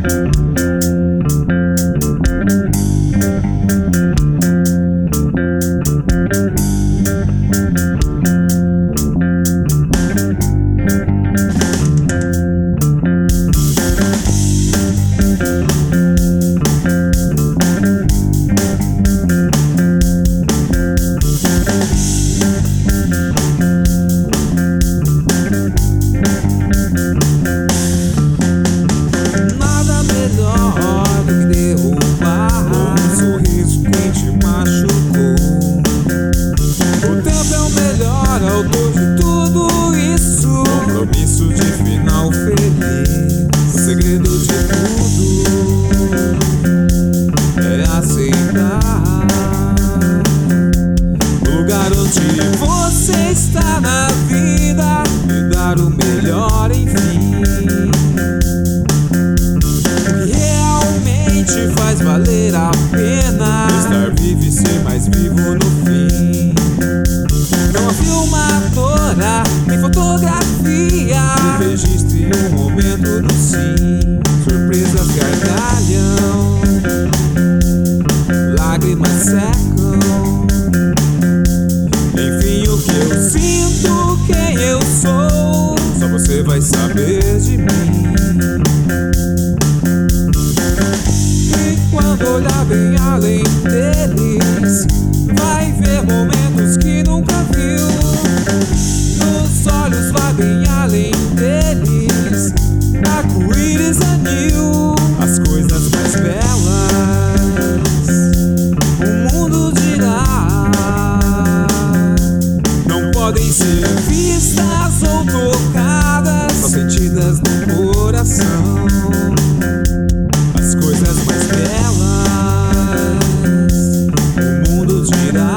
Nada melhor do que derrubar um sorriso que te machucou. O tempo é o melhor autor de tudo isso. Compromisso de final feliz. O segredo de tudo é aceitar o lugar onde você está na vida e dar o melhor, enfim. Faz valer a pena estar vivo e ser mais vivo no fim. Não há filmadora nem fotografia que registre um momento do sim. Surpresas gargalham, lágrimas secam. Enfim, o que eu sinto, quem eu sou, só você vai saber de mim. Quando olhar bem além deles, vai ver momentos que nunca viu. Nos olhos vai bem além deles, arco-íris anil. As coisas mais belas o mundo dirá não podem ser vistas ou tocadas, só sentidas no coração. As coisas mais belas o mundo dirá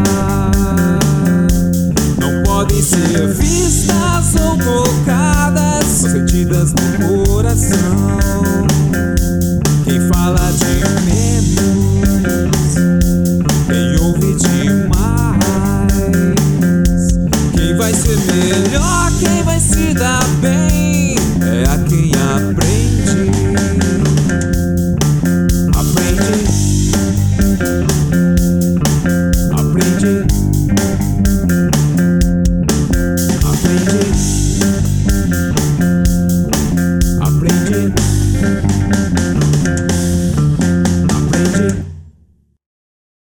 não podem ser vistas ou tocadas, só sentidas no coração. Quem fala de menos, quem ouve demais, quem vai ser melhor, quem vai se dar bem, é a quem aprende. Aprende.